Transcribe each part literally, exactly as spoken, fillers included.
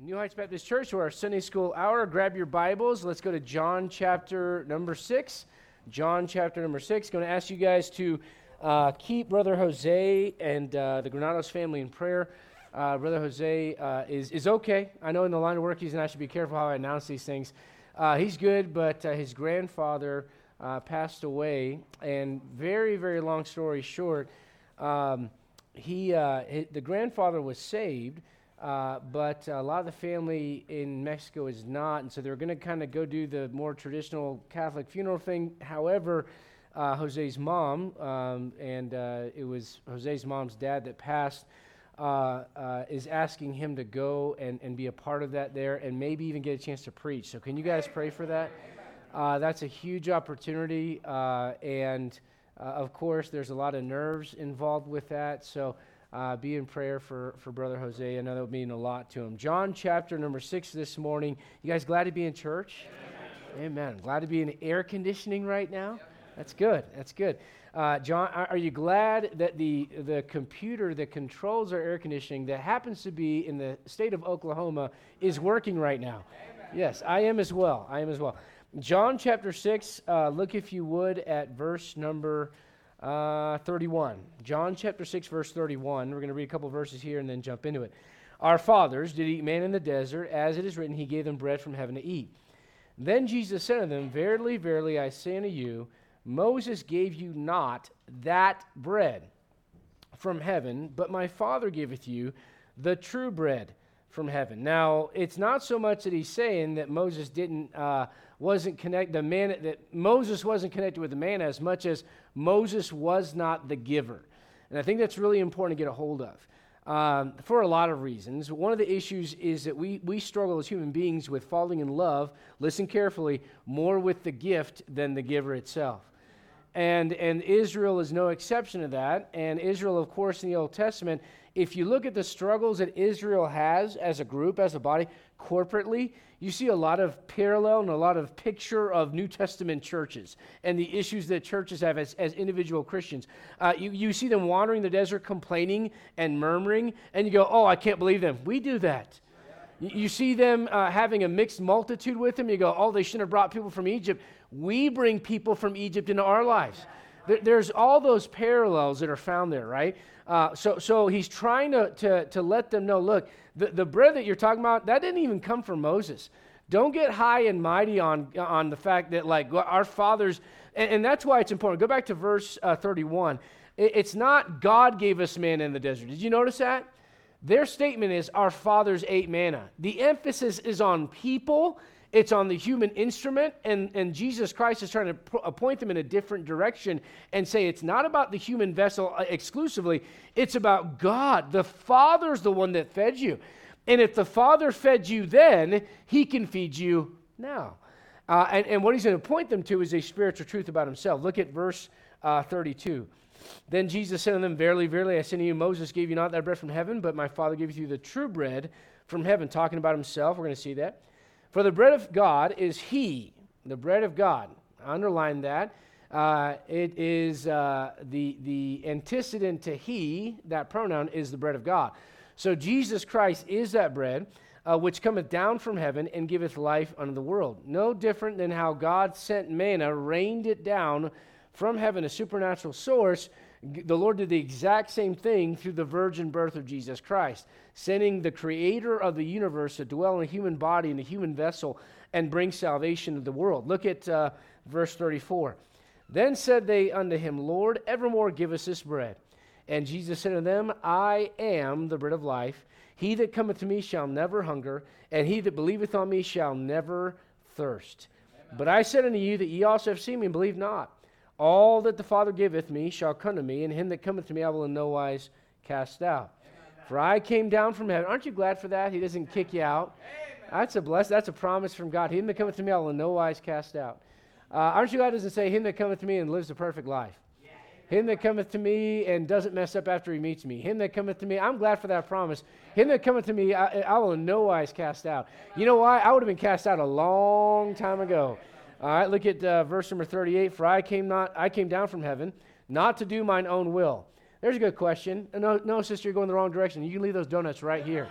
New Heights Baptist Church to our Sunday School Hour. Grab your Bibles. Let's go to John chapter number six. John chapter number six. Going to ask you guys to uh, keep Brother Jose and uh, the Granados family in prayer. Uh, Brother Jose uh, is, is okay. I know in the line of work he's and I should be careful how I announce these things. Uh, he's good, but uh, his grandfather uh, passed away. And very, very long story short, um, he, uh, his, the grandfather was saved, Uh, but a lot of the family in Mexico is not, and so they're going to kind of go do the more traditional Catholic funeral thing. However, uh, Jose's mom, um, and uh, it was Jose's mom's dad that passed, uh, uh, is asking him to go and, and be a part of that there, and maybe even get a chance to preach. So can you guys pray for that? Uh, that's a huge opportunity, uh, and uh, of course, there's a lot of nerves involved with that, so Uh, be in prayer for, for Brother Jose. I know that would mean a lot to him. John chapter number six this morning. You guys glad to be in church? Amen. Amen. Glad to be in air conditioning right now? That's good. That's good. Uh, John, are you glad that the, the computer that controls our air conditioning that happens to be in the state of Oklahoma is working right now? Amen. Yes, I am as well. I am as well. John chapter six, uh, look if you would at verse number Uh, thirty-one. John chapter six, verse thirty-one. We're going to read a couple verses here and then jump into it. Our fathers did eat manna in the desert, as it is written, he gave them bread from heaven to eat. Then Jesus said unto them, Verily, verily, I say unto you, Moses gave you not that bread from heaven, but my Father giveth you the true bread from heaven. Now, it's not so much that he's saying that Moses didn't, uh, wasn't connected, the man, that Moses wasn't connected with the manna as much as Moses was not the giver. And I think that's really important to get a hold of um, for a lot of reasons. One of the issues is that we, we struggle as human beings with falling in love, listen carefully, more with the gift than the giver itself. And, and Israel is no exception to that. And Israel, of course, in the Old Testament, if you look at the struggles that Israel has as a group, as a body, corporately, you see a lot of parallel and a lot of picture of New Testament churches and the issues that churches have as, as individual Christians. Uh, you, you see them wandering the desert complaining and murmuring, and you go, oh, I can't believe them. We do that. You, you see them uh, having a mixed multitude with them. You go, oh, they shouldn't have brought people from Egypt. We bring people from Egypt into our lives. There, there's all those parallels that are found there, right? Uh, so, so he's trying to, to, to let them know, look, the, the bread that you're talking about, that didn't even come from Moses. Don't get high and mighty on, on the fact that, like, our fathers, and, and that's why it's important. Go back to verse uh, thirty-one. It, it's not God gave us manna in the desert. Did you notice that? Their statement is, our fathers ate manna. The emphasis is on people. It's on the human instrument, and, and Jesus Christ is trying to p- point them in a different direction and say it's not about the human vessel exclusively, it's about God. The Father's the one that fed you. And if the Father fed you then, he can feed you now. Uh, and, and what he's going to point them to is a spiritual truth about himself. Look at verse uh, thirty-two. Then Jesus said to them, Verily, verily, I say to you, Moses gave you not that bread from heaven, but my Father giveth you the true bread from heaven. Talking about himself, we're going to see that. For the bread of God is he, the bread of God. Underline that. Uh, it is uh, the, the antecedent to he, that pronoun, is the bread of God. So Jesus Christ is that bread, uh, which cometh down from heaven and giveth life unto the world. No different than how God sent manna, rained it down from heaven, a supernatural source. The Lord did the exact same thing through the virgin birth of Jesus Christ, sending the creator of the universe to dwell in a human body, in a human vessel, and bring salvation to the world. Look at uh, verse thirty-four. Then said they unto him, Lord, evermore give us this bread. And Jesus said unto them, I am the bread of life. He that cometh to me shall never hunger, and he that believeth on me shall never thirst. Amen. But I said unto you that ye also have seen me and believe not. All that the Father giveth me shall come to me, and him that cometh to me I will in no wise cast out. Amen. For I came down from heaven. Aren't you glad for that? He doesn't kick you out. Amen. That's a bless. That's a promise from God. Him that cometh to me I will in no wise cast out. Uh, aren't you glad it doesn't say him that cometh to me and lives a perfect life? Yeah, him that cometh to me and doesn't mess up after he meets me. Him that cometh to me. I'm glad for that promise. Him that cometh to me I, I will in no wise cast out. You know why? I would have been cast out a long time ago. All right, look at uh, verse number thirty-eight. For I came not, I came down from heaven, not to do mine own will. There's a good question. No, no, sister, you're going the wrong direction. You can leave those donuts right here.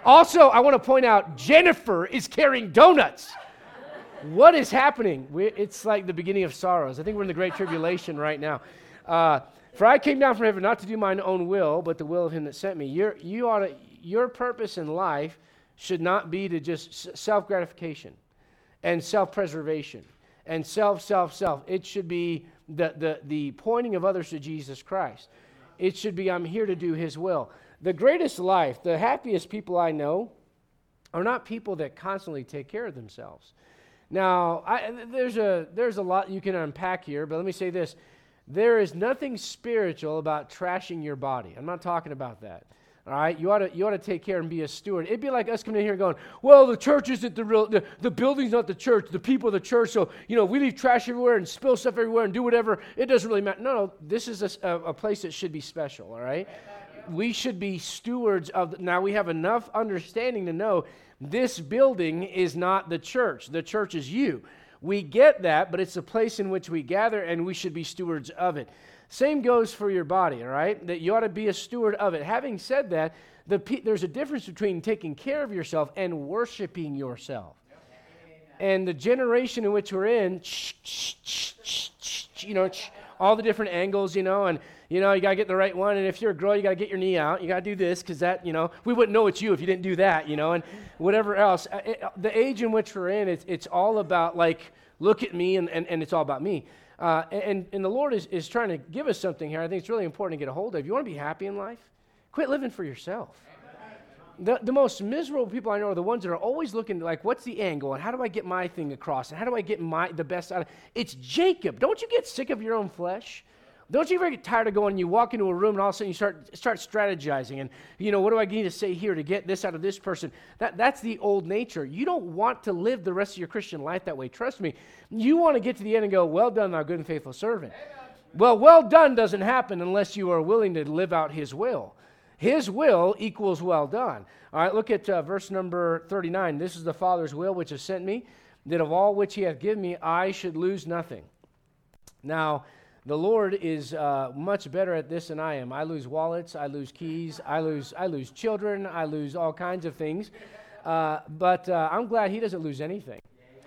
Also, I want to point out, Jennifer is carrying donuts. What is happening? We, it's like the beginning of sorrows. I think we're in the Great Tribulation right now. Uh, For I came down from heaven not to do mine own will, but the will of him that sent me. Your, you ought to, your purpose in life should not be to just self-gratification and self-preservation and self, self, self. It should be the, the, the pointing of others to Jesus Christ. It should be, I'm here to do his will. The greatest life, the happiest people I know are not people that constantly take care of themselves. Now, I, there's a there's a lot you can unpack here, but let me say this. There is nothing spiritual about trashing your body. I'm not talking about that. All right, you ought to you ought to take care and be a steward. It'd be like us coming in here and going, well, the church isn't the real, the, the building's not the church, the people are the church. So you know, we leave trash everywhere and spill stuff everywhere and do whatever. It doesn't really matter. No, no, this is a, a, a place that should be special. All right, we should be stewards of. The, now we have enough understanding to know this building is not the church. The church is you. We get that, but it's a place in which we gather, and we should be stewards of it. Same goes for your body, all right? That you ought to be a steward of it. Having said that, the pe- there's a difference between taking care of yourself and worshiping yourself. And the generation in which we're in, you know, all the different angles, you know, and, you know, you got to get the right one. And if you're a girl, you got to get your knee out. You got to do this because that, you know, we wouldn't know it's you if you didn't do that, you know, and whatever else. It, the age in which we're in, it's, it's all about, like, look at me, and, and, and it's all about me. Uh, and, and the Lord is, is trying to give us something here I think it's really important to get a hold of. You want to be happy in life? Quit living for yourself. The, the most miserable people I know are the ones that are always looking like, what's the angle, and how do I get my thing across, and how do I get my the best out of it? It's Jacob. Don't you get sick of your own flesh? Don't you ever get tired of going, you walk into a room and all of a sudden you start start strategizing and, you know, what do I need to say here to get this out of this person? That That's the old nature. You don't want to live the rest of your Christian life that way. Trust me. You want to get to the end and go, well done, thou good and faithful servant. Amen. Well, well done doesn't happen unless you are willing to live out his will. His will equals well done. All right, look at uh, verse number thirty-nine. This is the Father's will which has sent me, that of all which he hath given me, I should lose nothing. Now, the Lord is uh, much better at this than I am. I lose wallets, I lose keys, I lose I lose children, I lose all kinds of things. Uh, but uh, I'm glad he doesn't lose anything.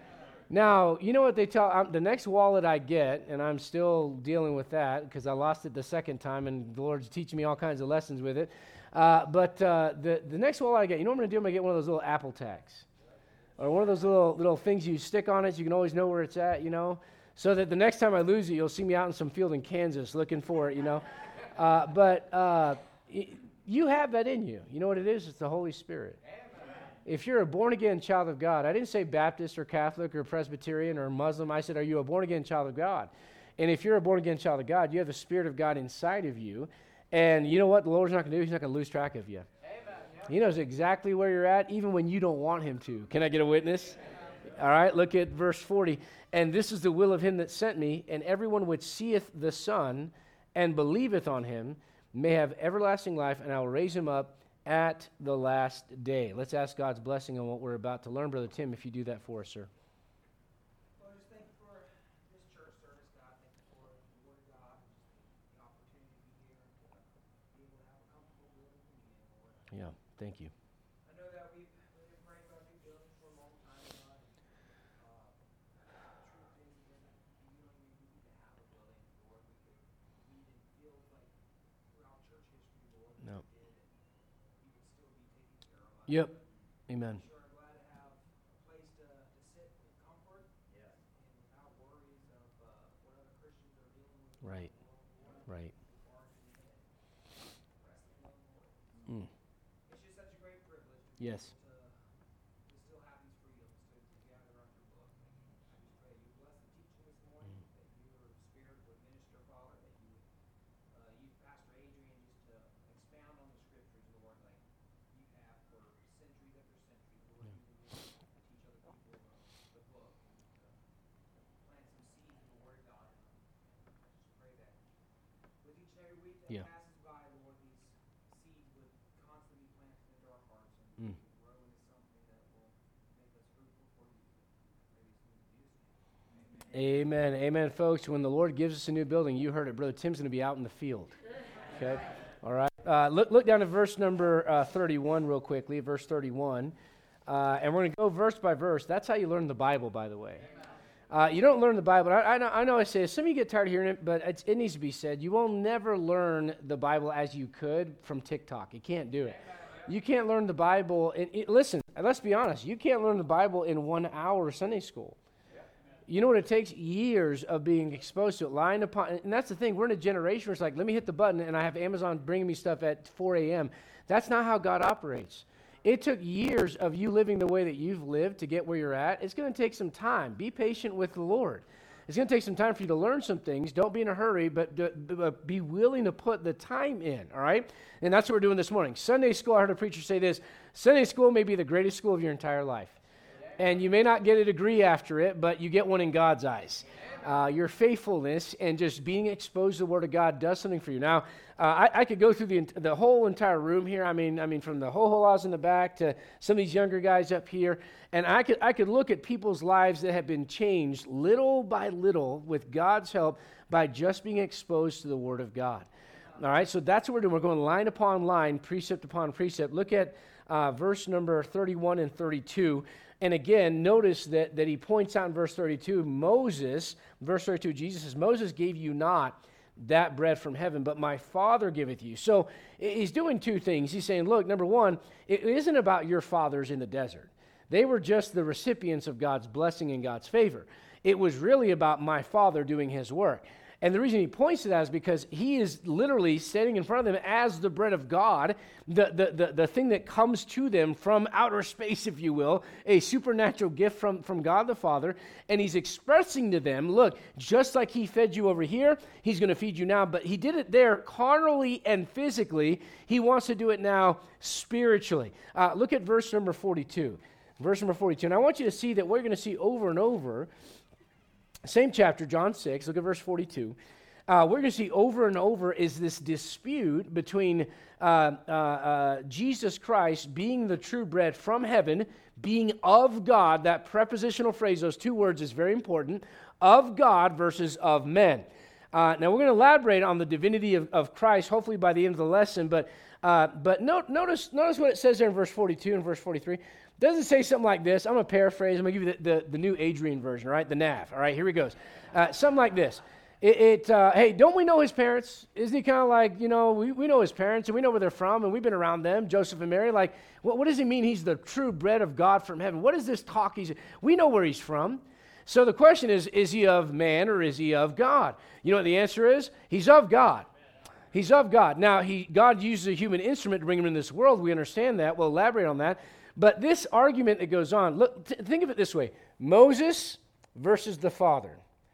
Now, you know what they tell, um, the next wallet I get, and I'm still dealing with that because I lost it the second time and the Lord's teaching me all kinds of lessons with it. Uh, but uh, the, the next wallet I get, you know what I'm going to do? I'm going to get one of those little Apple tags. Or one of those little little things you stick on it so you can always know where it's at, you know. So that the next time I lose it, you'll see me out in some field in Kansas looking for it, you know. Uh, but uh, y- you have that in you. You know what it is? It's the Holy Spirit. If you're a born-again child of God, I didn't say Baptist or Catholic or Presbyterian or Muslim. I said, are you a born-again child of God? And if you're a born-again child of God, you have the Spirit of God inside of you. And you know what the Lord's not going to do? He's not going to lose track of you. Amen. He knows exactly where you're at, even when you don't want him to. Can I get a witness? Amen. All right, look at verse forty. And this is the will of him that sent me, and everyone which seeth the Son and believeth on him may have everlasting life, and I will raise him up at the last day. Let's ask God's blessing on what we're about to learn. Brother Tim, if you do that for us, sir. Well, just thank you for this church service, God. Thank you for the Word of God, the opportunity to be here and to be able to have a comfortable building communion, Lord. Yeah, thank you. I know that we've, we've been praying about new buildings for a long time, God. Uh, the truth is that you don't even need to have a building, Lord. We could meet in fields like throughout church history, Lord. No. We did, and you would still be taking care of us. Yep. Amen. Sure, I'm glad to have a place to, to sit with comfort, yes, and without worries of uh, what other Christians are dealing with. Right. Right. Mm. It's just such a great privilege to, Yes. to, to still have these freedoms to, to gather around your book. And I just pray you bless the teaching this morning, Mm. that your Spirit would minister, Father, that you would uh, use Pastor Adrian just to expound on the Scriptures, Lord, like you have for centuries after centuries, Lord. Yeah. You would teach other people the, the book and to, to plant some seeds of the Word of God in them. And I just pray that with each and every week that Yeah. passes by, Lord, these seeds would constantly be planted into our hearts and Mm. grow into something that will make us fruitful for you. Pray these things in Jesus' name. Amen. Amen. Amen, folks. When the Lord gives us a new building, you heard it. Brother Tim's going to be out in the field. Okay? All right. Uh, look, look down to verse number uh, thirty-one real quickly, verse thirty-one. Uh, and we're going to go verse by verse. That's how you learn the Bible, by the way. Uh, you don't learn the Bible. I, I, know, I know I say this. Some of you get tired of hearing it, but it's, it needs to be said. You will never learn the Bible as you could from TikTok. You can't do it. You can't learn the Bible. In, in, listen, let's be honest. You can't learn the Bible in one hour Sunday school. You know what it takes? Years of being exposed to it, lying upon, and that's the thing. We're in a generation where it's like, let me hit the button, and I have Amazon bringing me stuff at four a.m. That's not how God operates. It took years of you living the way that you've lived to get where you're at. It's going to take some time. Be patient with the Lord. It's going to take some time for you to learn some things. Don't be in a hurry, but, but be willing to put the time in, all right? And that's what we're doing this morning. Sunday school, I heard a preacher say this, Sunday school may be the greatest school of your entire life. And you may not get a degree after it, but you get one in God's eyes. Uh, your faithfulness and just being exposed to the Word of God does something for you. Now, uh, I, I could go through the the whole entire room here. I mean, I mean, from the ho-ho-las in the back to some of these younger guys up here, and I could I could look at people's lives that have been changed little by little with God's help by just being exposed to the Word of God. All right, so that's what we're doing. We're going line upon line, precept upon precept. Look at uh, verse number thirty-one and thirty-two. And again, notice that, that he points out in verse thirty-two, Moses, verse thirty-two, Jesus says, Moses gave you not that bread from heaven, but my Father giveth you. So he's doing two things. He's saying, look, number one, it isn't about your fathers in the desert. They were just the recipients of God's blessing and God's favor. It was really about my Father doing his work. And the reason he points to that is because he is literally standing in front of them as the bread of God, the, the, the, the thing that comes to them from outer space, if you will, a supernatural gift from, from God the Father. And he's expressing to them, look, just like he fed you over here, he's going to feed you now. But he did it there carnally and physically. He wants to do it now spiritually. Uh, look at verse number forty-two. Verse number forty-two. And I want you to see that we're going to see over and over. Same chapter, John six, look at verse forty-two. Uh, we're going to see over and over is this dispute between uh, uh, uh, Jesus Christ being the true bread from heaven, being of God. That prepositional phrase, those two words, is very important. Of God versus of men. Uh, now, we're going to elaborate on the divinity of, of Christ, hopefully by the end of the lesson. But uh, but note, notice, notice what it says there in verse forty-two and verse forty-three. Doesn't say something like this. I'm going to paraphrase. I'm going to give you the, the, the new Adrian version, all right? The N A V. All right, here he goes. Uh, something like this. It, it uh, hey, don't we know his parents? Isn't he kind of like, you know, we, we know his parents and we know where they're from and we've been around them, Joseph and Mary. Like, what, what does he mean he's the true bread of God from heaven? What is this talk? He's, we know where he's from. So the question is, is he of man or is he of God? You know what the answer is? He's of God. He's of God. Now, he God uses a human instrument to bring him in this world. We understand that. We'll elaborate on that. But this argument that goes on, look, th- think of it this way. Moses versus the Father.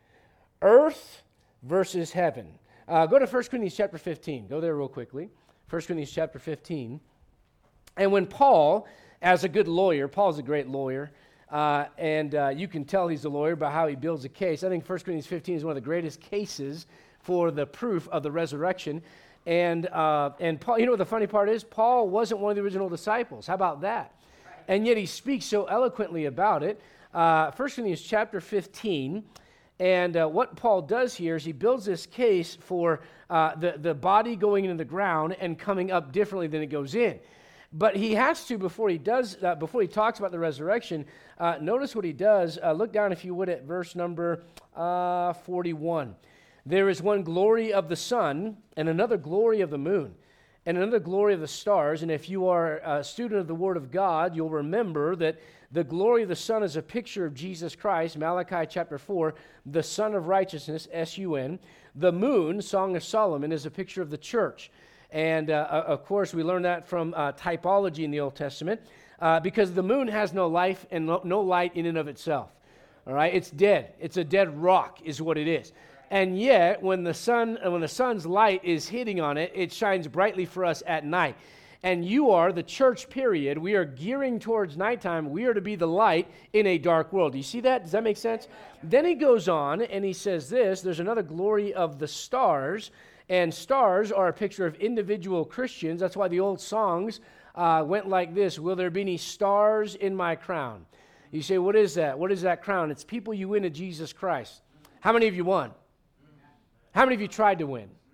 Earth versus heaven. Uh, go to First Corinthians chapter fifteen. Go there real quickly. First Corinthians chapter fifteen. And when Paul, as a good lawyer, Paul's a great lawyer, uh, and uh, you can tell he's a lawyer by how he builds a case. I think First Corinthians fifteen is one of the greatest cases for the proof of the resurrection. And, uh, and Paul, you know what the funny part is? Paul wasn't one of the original disciples. How about that? And yet he speaks so eloquently about it. Uh, First Corinthians chapter fifteen, and uh, what Paul does here is he builds this case for uh, the, the body going into the ground and coming up differently than it goes in. But he has to, before he does, uh, before he talks about the resurrection, uh, notice what he does. Uh, look down, if you would, at verse number uh, forty-one. There is one glory of the sun and another glory of the moon, and another glory of the stars. And if you are a student of the Word of God, you'll remember that the glory of the sun is a picture of Jesus Christ, Malachi chapter four, the Son of Righteousness, S U N. The moon, Song of Solomon, is a picture of the church. And, uh, of course, we learn that from uh, typology in the Old Testament, uh, because the moon has no life and no, no light in and of itself. All right? It's dead. It's a dead rock is what it is. And yet, when the sun, when the sun's light is hitting on it, it shines brightly for us at night. And you are the church, period. We are gearing towards nighttime. We are to be the light in a dark world. Do you see that? Does that make sense? Then he goes on and he says this, there's another glory of the stars. And stars are a picture of individual Christians. That's why the old songs uh, went like this. Will there be any stars in my crown? You say, what is that? What is that crown? It's people you win to Jesus Christ. How many of you won? How many of you tried to win?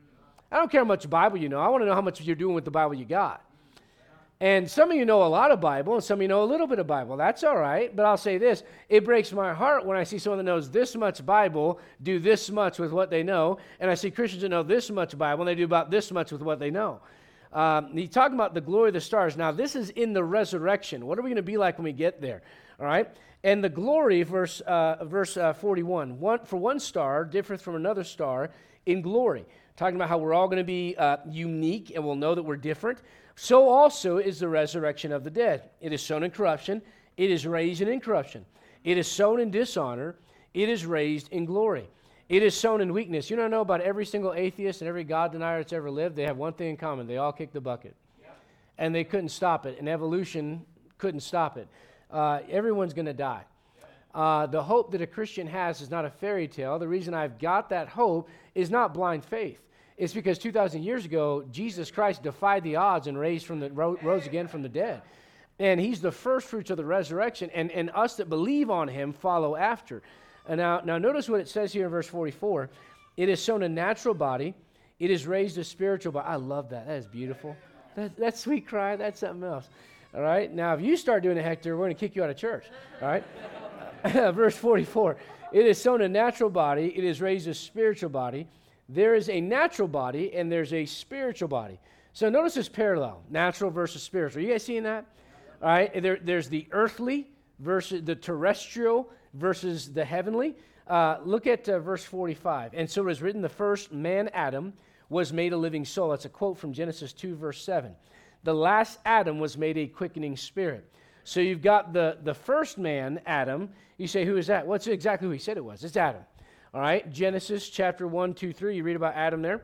I don't care how much Bible you know. I want to know how much you're doing with the Bible you got. And some of you know a lot of Bible, and some of you know a little bit of Bible. That's all right, but I'll say this. It breaks my heart when I see someone that knows this much Bible do this much with what they know, and I see Christians that know this much Bible, and they do about this much with what they know. Um, he's talking about the glory of the stars. Now, this is in the resurrection. What are we going to be like when we get there? All right? And the glory, verse uh, verse uh, forty-one, one, for one star differeth from another star in glory. Talking about how we're all going to be uh, unique, and we'll know that we're different. So also is the resurrection of the dead. It is sown in corruption. It is raised in incorruption. It is sown in dishonor. It is raised in glory. It is sown in weakness. You don't know about every single atheist and every God denier that's ever lived? They have one thing in common. They all kicked the bucket. Yep. And they couldn't stop it. And evolution couldn't stop it. Uh, everyone's going to die. Uh, the hope that a Christian has is not a fairy tale. The reason I've got that hope is not blind faith. It's because two thousand years ago, Jesus Christ defied the odds and raised from the, ro- rose again from the dead. And he's the first fruits of the resurrection, and, and us that believe on him follow after. And now, now notice what it says here in verse forty-four. It is sown a natural body. It is raised a spiritual body. I love that. That is beautiful. That, that's sweet cry. That's something else. All right? Now, if you start doing it, Hector, we're going to kick you out of church. All right? Verse forty-four. It is sown a natural body. It is raised a spiritual body. There is a natural body and there's a spiritual body. So notice this parallel, natural versus spiritual. You guys seeing that? All right, there, there's the earthly versus the terrestrial versus the heavenly. Uh, look at uh, verse forty-five. And so it is written, the first man, Adam, was made a living soul. That's a quote from Genesis two, verse seven. The last Adam was made a quickening spirit. So you've got the, the first man, Adam. You say, who is that? What's exactly who he said it was? It's Adam. All right, Genesis chapter one, two, three, you read about Adam there.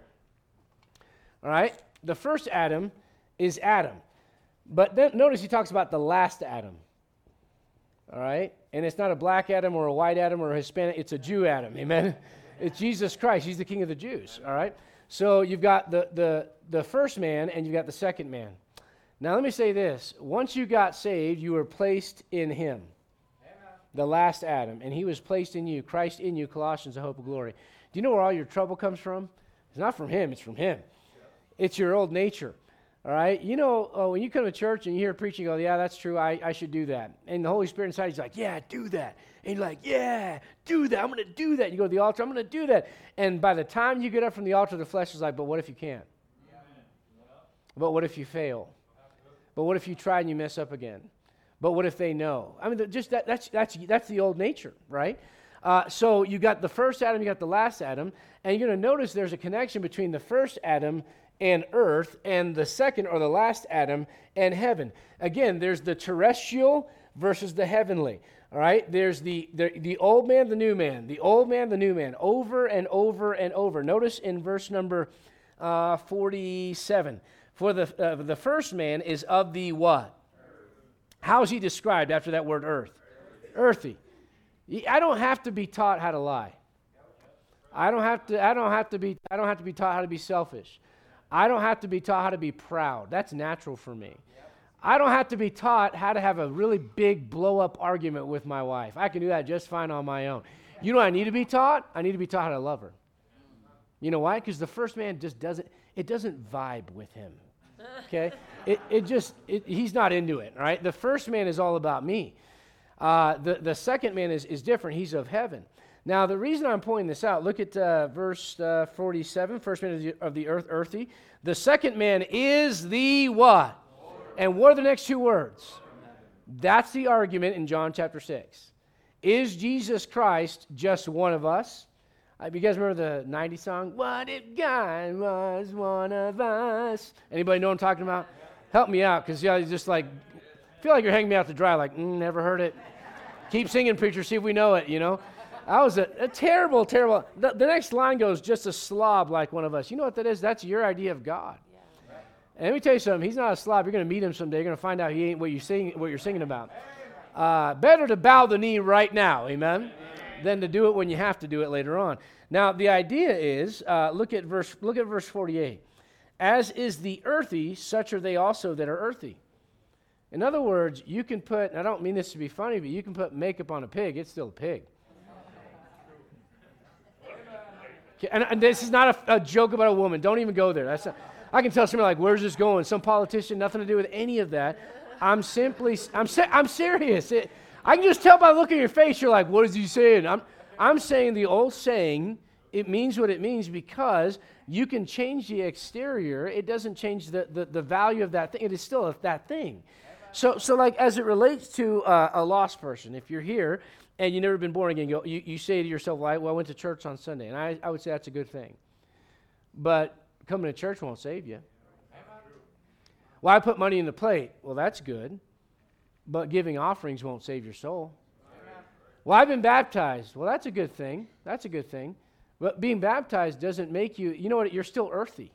All right, the first Adam is Adam. But then notice he talks about the last Adam. All right, and it's not a black Adam or a white Adam or a Hispanic, it's a Jew Adam, amen? It's Jesus Christ, he's the King of the Jews, all right? So you've got the, the, the first man and you've got the second man. Now let me say this, once you got saved, you were placed in him. The last Adam, and he was placed in you, Christ in you, Colossians, the hope of glory. Do you know where all your trouble comes from? It's not from him, it's from him. It's your old nature, all right? You know, uh, when you come to church and you hear preaching, you go, yeah, that's true, I, I should do that. And the Holy Spirit inside is like, yeah, do that. And you're like, yeah, do that, I'm going to do that. You go to the altar, I'm going to do that. And by the time you get up from the altar, the flesh is like, but what if you can't? Yeah. But what if you fail? But what if you try and you mess up again? But what if they know? I mean, just that, that's that's that's the old nature, right? Uh, so you got the first Adam, you got the last Adam, and you're going to notice there's a connection between the first Adam and earth and the second or the last Adam and heaven. Again, there's the terrestrial versus the heavenly, all right? There's the, the, the old man, the new man, the old man, the new man, over and over and over. Notice in verse number uh, forty-seven, for the, uh, the first man is of the what? How is he described after that word earth? Earthy. I don't have to be taught how to lie. I don't have to I don't have to be I don't have to be taught how to be selfish. I don't have to be taught how to be proud. That's natural for me. I don't have to be taught how to have a really big blow up argument with my wife. I can do that just fine on my own. You know what I need to be taught? I need to be taught how to love her. You know why? Because the first man just doesn't it doesn't vibe with him. Okay? It it just, it, he's not into it, all right? The first man is all about me. Uh, the, the second man is, is different. He's of heaven. Now, the reason I'm pointing this out, look at uh, verse uh, forty-seven, first man of the, of the earth, earthy. The second man is the what? Lord. And what are the next two words? That's the argument in John chapter six. Is Jesus Christ just one of us? Uh, you guys remember the nineties song? What if God was one of us? Anybody know what I'm talking about? Help me out, because yeah, just like, I feel like you're hanging me out to dry, like, mm, never heard it. Keep singing, preacher, see if we know it, you know? I was a, a terrible, terrible, the, the next line goes, just a slob like one of us. You know what that is? That's your idea of God. Yeah. And let me tell you something, he's not a slob. You're going to meet him someday. You're going to find out he ain't what, you sing, what you're singing about. Uh, better to bow the knee right now, amen, amen, than to do it when you have to do it later on. Now, the idea is, uh, look at verse, look at verse forty-eight. As is the earthy, such are they also that are earthy. In other words, you can put, and I don't mean this to be funny, but you can put makeup on a pig, it's still a pig. Okay, And, and this is not a, a joke about a woman. Don't even go there. That's not, I can tell somebody like, where's this going? Some politician, nothing to do with any of that. I'm simply, I'm, se- I'm serious. It, I can just tell by the look of your face, you're like, what is he saying? I'm, I'm saying the old saying, it means what it means because you can change the exterior. It doesn't change the, the, the value of that thing. It is still a, that thing. So, so like as it relates to uh, a lost person, if you're here and you've never been born again, you, you, you say to yourself, well I, well, I went to church on Sunday. And I, I would say that's a good thing. But coming to church won't save you. Well, I put money in the plate. Well, that's good. But giving offerings won't save your soul. Well, I've been baptized. Well, that's a good thing. That's a good thing. But being baptized doesn't make you, you know what, you're still earthy.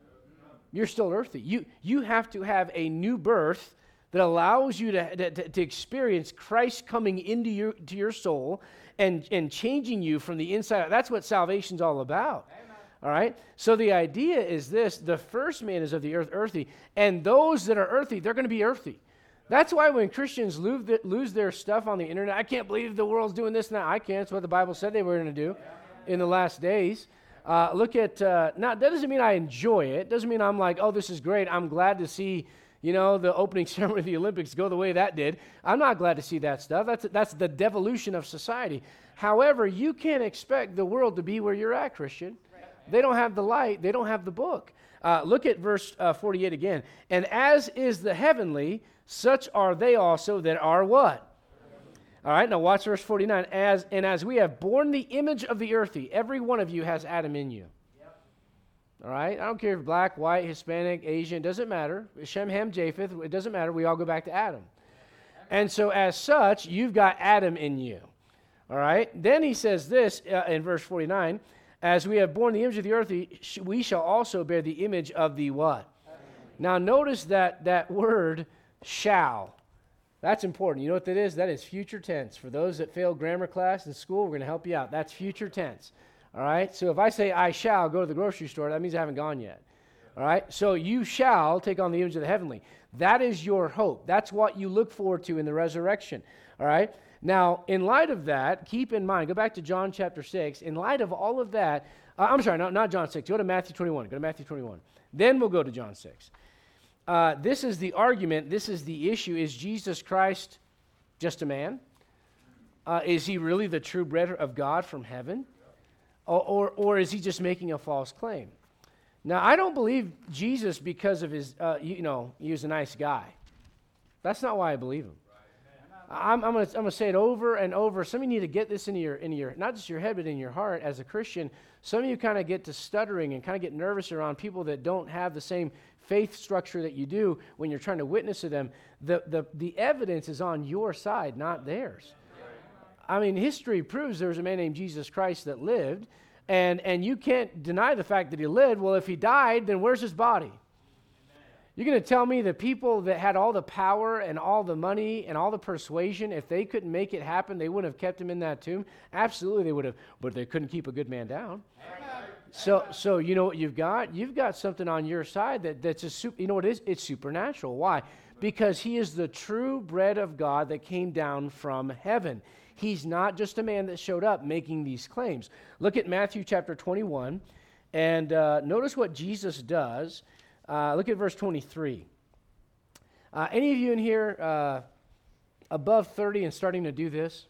You're still earthy. You, you have to have a new birth that allows you to, to, to experience Christ coming into your, to your soul and, and changing you from the inside out. That's what salvation's all about. Amen. All right? So the idea is this, the first man is of the earth, earthy, and those that are earthy, they're going to be earthy. That's why when Christians lose, the, lose their stuff on the internet, I can't believe the world's doing this now. I can't. It's what the Bible said they were going to do in the last days. Uh, look at, uh, now that doesn't mean I enjoy it. Doesn't mean I'm like, oh, this is great. I'm glad to see, you know, the opening ceremony of the Olympics go the way that did. I'm not glad to see that stuff. That's, that's the devolution of society. However, you can't expect the world to be where you're at, Christian. They don't have the light. They don't have the book. Uh, look at verse uh, forty-eight again. And as is the heavenly, such are they also that are what? All right, now watch verse forty-nine. As and as we have borne the image of the earthy, every one of you has Adam in you. Yep. All right, I don't care if black, white, Hispanic, Asian, it doesn't matter. Shem, Ham, Japheth, it doesn't matter. We all go back to Adam. And so as such, you've got Adam in you. All right, then he says this uh, in verse forty-nine. As we have borne the image of the earthy, sh- we shall also bear the image of the what? Now notice that that word, shall. That's important. You know what that is? That is future tense. For those that failed grammar class in school, we're going to help you out. That's future tense. All right? So if I say I shall go to the grocery store, that means I haven't gone yet. All right? So you shall take on the image of the heavenly. That is your hope. That's what you look forward to in the resurrection. All right? Now, in light of that, keep in mind, go back to John chapter six. In light of all of that, uh, I'm sorry, no, not John six. Go to Matthew twenty-one. Go to Matthew twenty-one. Then we'll go to John six. Uh, this is the argument, this is the issue. Is Jesus Christ just a man? Uh, is he really the true bread of God from heaven? Or, or, or is he just making a false claim? Now, I don't believe Jesus because of his, uh, you, you know, he was a nice guy. That's not why I believe him. I'm, I'm going to I'm gonna say it over and over. Some of you need to get this into your, into your, not just your head, but in your heart as a Christian. Some of you kind of get to stuttering and kind of get nervous around people that don't have the same faith structure that you do when you're trying to witness to them. The, the, the evidence is on your side, not theirs. I mean, history proves there was a man named Jesus Christ that lived, and, and you can't deny the fact that he lived. Well, if he died, then where's his body? You're going to tell me the people that had all the power and all the money and all the persuasion, if they couldn't make it happen, they wouldn't have kept him in that tomb? Absolutely they would have, but they couldn't keep a good man down. Amen. So, so you know what you've got? You've got something on your side that, that's a super, you know what it is? It's supernatural. Why? Because he is the true bread of God that came down from heaven. He's not just a man that showed up making these claims. Look at Matthew chapter twenty-one, and uh, notice what Jesus does. Uh, look at verse twenty-three. Uh, any of you in here uh, above thirty and starting to do this?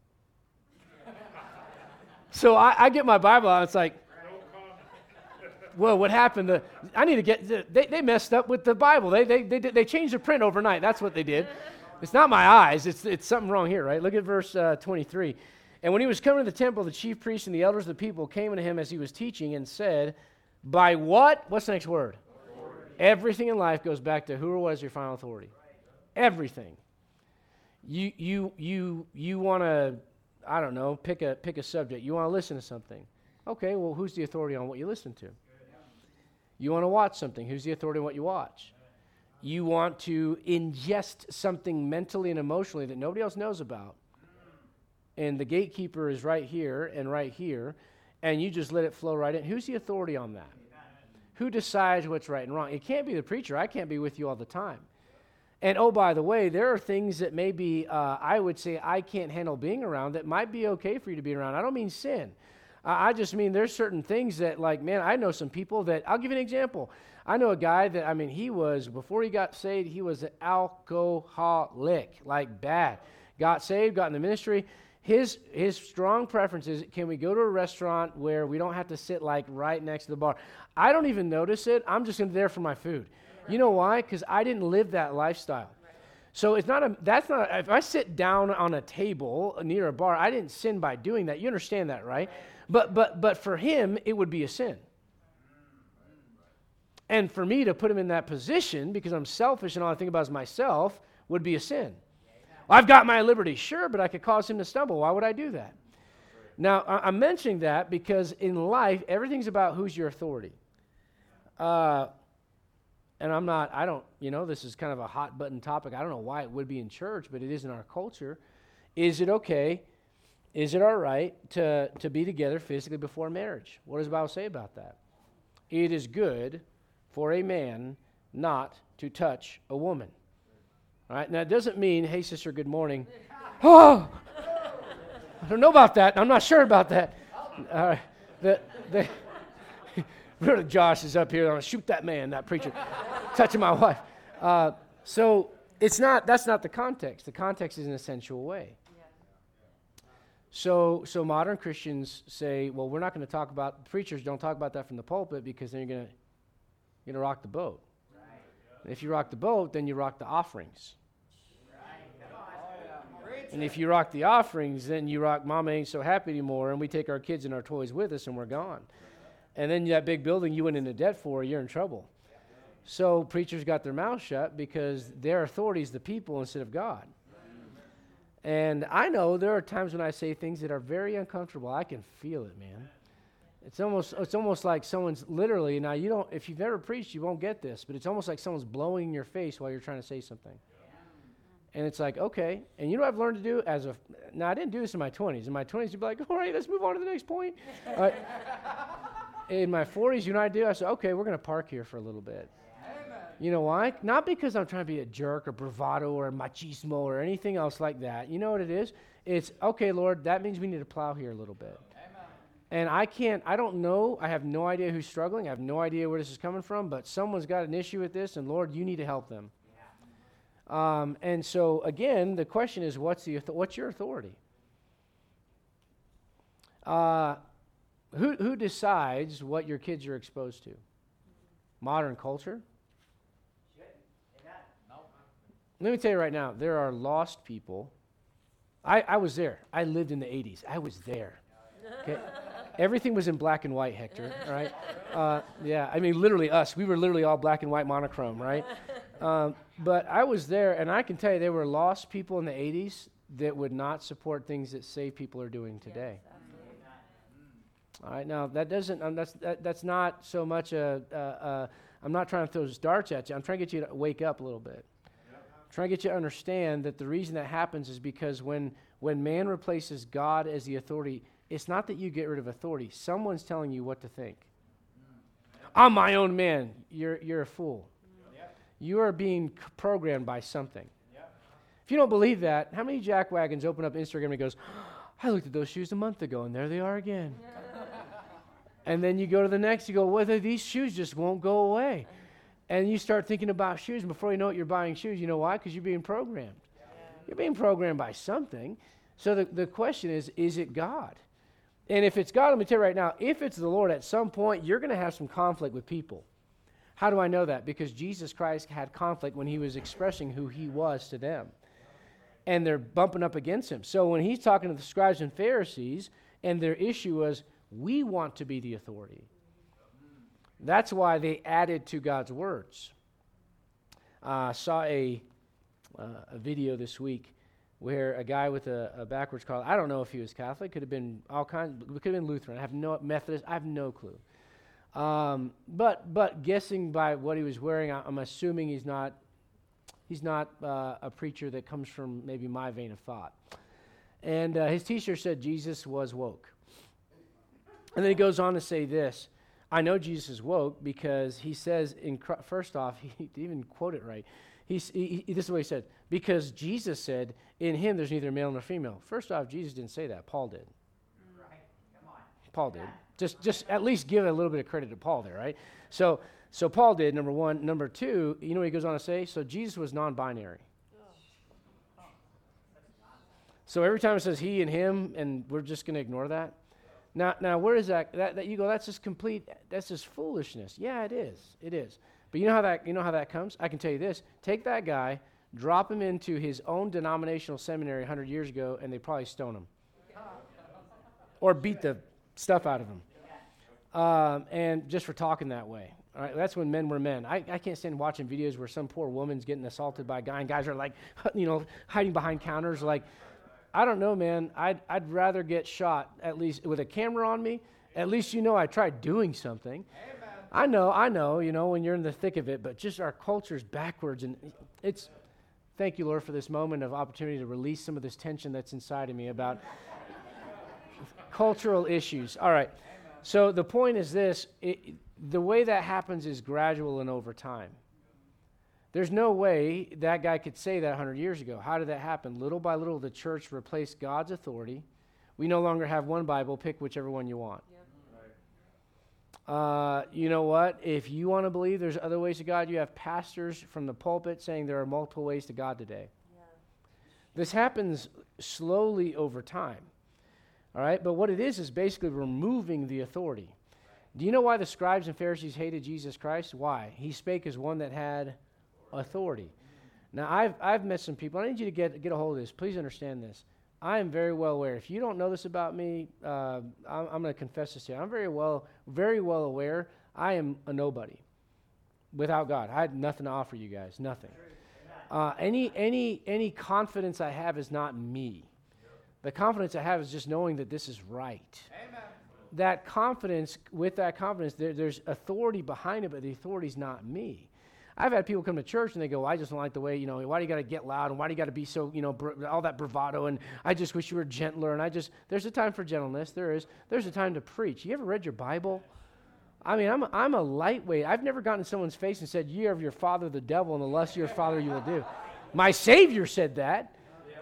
So I, I get my Bible out, it's like, well, what happened? The, I need to get, they, they messed up with the Bible. They, they, they, they changed the print overnight. That's what they did. It's not my eyes. It's, it's something wrong here, right? Look at verse uh, twenty-three. And when he was coming to the temple, the chief priests and the elders of the people came unto him as he was teaching and said, by what? What's the next word? Everything in life goes back to who or what is your final authority. Everything. You you you you want to, I don't know, pick a pick a subject. You want to listen to something. Okay, well, who's the authority on what you listen to? You want to watch something. Who's the authority on what you watch? You want to ingest something mentally and emotionally that nobody else knows about. And the gatekeeper is right here and right here, and you just let it flow right in. Who's the authority on that? Who decides what's right and wrong? It can't be the preacher. I can't be with you all the time. And oh, by the way, there are things that maybe uh, I would say I can't handle being around that might be okay for you to be around. I don't mean sin. I, I just mean there's certain things that, like, man, I know some people that, I'll give you an example. I know a guy that, I mean, he was, before he got saved, he was an alcoholic, like bad. Got saved, got in the ministry. His his strong preference is, can we go to a restaurant where we don't have to sit like right next to the bar? I don't even notice it. I'm just there for my food. You know why? Because I didn't live that lifestyle. So it's not a, that's not, a, if I sit down on a table near a bar, I didn't sin by doing that. You understand that, right? But but but for him, it would be a sin. And for me to put him in that position, because I'm selfish and all I think about is myself, would be a sin. I've got my liberty, sure, but I could cause him to stumble. Why would I do that? Now, I'm mentioning that because in life, everything's about who's your authority. Uh, and I'm not, I don't, you know, this is kind of a hot button topic. I don't know why it would be in church, but it is in our culture. Is it okay? Is it all right to, to be together physically before marriage? What does the Bible say about that? It is good for a man not to touch a woman. All right, now it doesn't mean, hey, sister, good morning. Oh, I don't know about that. I'm not sure about that. All right, the, the, Brother Josh is up here. I'm going to shoot that man, that preacher, touching my wife. Uh, so it's not, that's not the context. The context is in a sensual way. So so modern Christians say, well, we're not going to talk about, preachers don't talk about that from the pulpit because then you're going to you're going to rock the boat. Right. If you rock the boat, then you rock the offerings. And if you rock the offerings, then you rock Mama ain't so happy anymore, and we take our kids and our toys with us, and we're gone. And then that big building you went into debt for, you're in trouble. So preachers got their mouth shut because their authority is the people instead of God. And I know there are times when I say things that are very uncomfortable. I can feel it, man. It's almost it's almost like someone's literally, now you don't, if you've never preached, you won't get this, but it's almost like someone's blowing in your face while you're trying to say something. And it's like, okay. And you know what I've learned to do as a, now I didn't do this in my twenties. In my twenties, you'd be like, all right, let's move on to the next point. uh, in my forties, you know what I do? I said, okay, we're going to park here for a little bit. You know why? Not because I'm trying to be a jerk or bravado or machismo or anything else like that. You know what it is? It's, okay, Lord, that means we need to plow here a little bit. And I can't, I don't know, I have no idea who's struggling. I have no idea where this is coming from, but someone's got an issue with this, and Lord, you need to help them. Um, and so, again, the question is, what's the what's your authority? Uh, who who decides what your kids are exposed to? Modern culture? Let me tell you right now, there are lost people. I, I was there. I lived in the eighties. I was there. Okay? Everything was in black and white, Hector, all right? Uh, yeah, I mean, literally us. We were literally all black and white monochrome, right? Um, but I was there, and I can tell you there were lost people in the eighties that would not support things that saved people are doing today. All right, now, that doesn't, um, that's that, that's not so much a, a, a, I'm not trying to throw darts at you. I'm trying to get you to wake up a little bit. Trying to get you to understand that the reason that happens is because when when man replaces God as the authority, it's not that you get rid of authority. Someone's telling you what to think. I'm my own man. You're you're a fool. Yep. You are being c- programmed by something. Yep. If you don't believe that, how many jackwagons open up Instagram and goes, I looked at those shoes a month ago, and there they are again. And then you go to the next, you go, well, these shoes just won't go away. And you start thinking about shoes, and before you know it, you're buying shoes. You know why? Because you're being programmed. Yeah. You're being programmed by something. So the, the question is, is it God? And if it's God, let me tell you right now, if it's the Lord, at some point, you're going to have some conflict with people. How do I know that? Because Jesus Christ had conflict when he was expressing who he was to them. And they're bumping up against him. So when he's talking to the scribes and Pharisees, and their issue was, we want to be the authority. That's why they added to God's words. I uh, saw a, uh, a video this week where a guy with a, a backwards collar, I don't know if he was Catholic, could have been all kinds, could have been Lutheran, I have no, Methodist, I have no clue. Um, but but guessing by what he was wearing, I, I'm assuming he's not he's not uh, a preacher that comes from maybe my vein of thought. And uh, his t-shirt said Jesus was woke. And then he goes on to say this. I know Jesus is woke because he says, in first off, he didn't even quote it right. He's, he, he, this is what he said. Because Jesus said, in him there's neither male nor female. First off, Jesus didn't say that. Paul did. Right. Come on. Paul did. Just just at least give a little bit of credit to Paul there, right? So so Paul did, number one. Number two, you know what he goes on to say? So Jesus was non-binary. So every time it says he and him, and we're just going to ignore that. Now, now where is that, that? That you go, that's just complete, that's just foolishness. Yeah, it is. It is. But you know how that you know how that comes? I can tell you this. Take that guy, drop him into his own denominational seminary one hundred years ago, and they probably stone him. Or beat the stuff out of him. Um, and just for talking that way. All right, that's when men were men. I, I can't stand watching videos where some poor woman's getting assaulted by a guy, and guys are like, you know, hiding behind counters. Like, I don't know, man. I'd, I'd rather get shot, at least with a camera on me. At least you know I tried doing something. Amen. I know, I know, you know, when you're in the thick of it, but just our culture's backwards. And it's, thank you, Lord, for this moment of opportunity to release some of this tension that's inside of me about cultural issues. All right. So the point is this, it, the way that happens is gradual and over time. There's no way that guy could say that one hundred years ago. How did that happen? Little by little, the church replaced God's authority. We no longer have one Bible. Pick whichever one you want. Yep. Uh, you know what? If you want to believe there's other ways to God, you have pastors from the pulpit saying there are multiple ways to God today. Yeah. This happens slowly over time. All right, but what it is is basically removing the authority. Do you know why the scribes and Pharisees hated Jesus Christ? Why? He spake as one that had authority. Now, I've I've met some people. I need you to get get a hold of this. Please understand this. I am very well aware. If you don't know this about me, uh, I'm, I'm going to confess this to you. I'm very well, very well aware. I am a nobody without God. I had nothing to offer you guys. Nothing. Uh, any any any confidence I have is not me. The confidence I have is just knowing that this is right. Amen. That confidence, with that confidence, there, there's authority behind it, but the authority's not me. I've had people come to church and they go, well, I just don't like the way, you know, why do you got to get loud and why do you got to be so, you know, br- all that bravado, and I just wish you were gentler, and I just, there's a time for gentleness, there is. There's a time to preach. You ever read your Bible? I mean, I'm a, I'm a lightweight. I've never gotten in someone's face and said, ye are of your father the devil, and the lust of your father you will do. My Savior said that.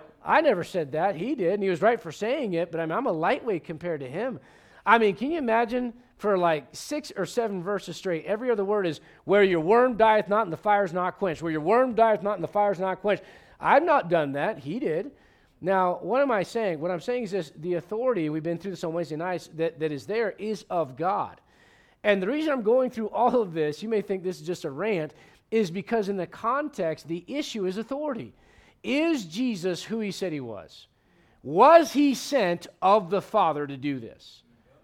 I never said that. He did, and he was right for saying it, but I mean, I'm a lightweight compared to him. I mean, can you imagine for like six or seven verses straight, every other word is, where your worm dieth not and the fire is not quenched. Where your worm dieth not and the fire is not quenched. I've not done that. He did. Now, what am I saying? What I'm saying is this, the authority, we've been through this on Wednesday nights, that, that is there is of God. And the reason I'm going through all of this, you may think this is just a rant, is because in the context, the issue is authority. Is Jesus who he said he was? Was he sent of the Father to do this?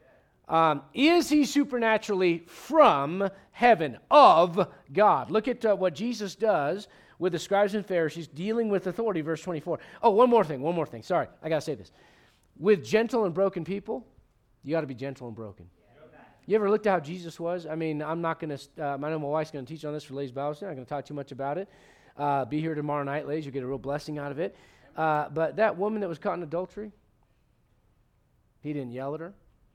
Um, is he supernaturally from heaven, of God? Look at uh, what Jesus does with the scribes and Pharisees dealing with authority, verse twenty-four. Oh, one more thing, one more thing. Sorry, I got to say this. With gentle and broken people, you got to be gentle and broken. You ever looked at how Jesus was? I mean, I'm not going to, uh, I know my wife's going to teach on this for Ladies Bible Study. I'm not going to talk too much about it. Uh, be here tomorrow night, ladies. You'll get a real blessing out of it. Uh, but that woman that was caught in adultery, he didn't yell at her.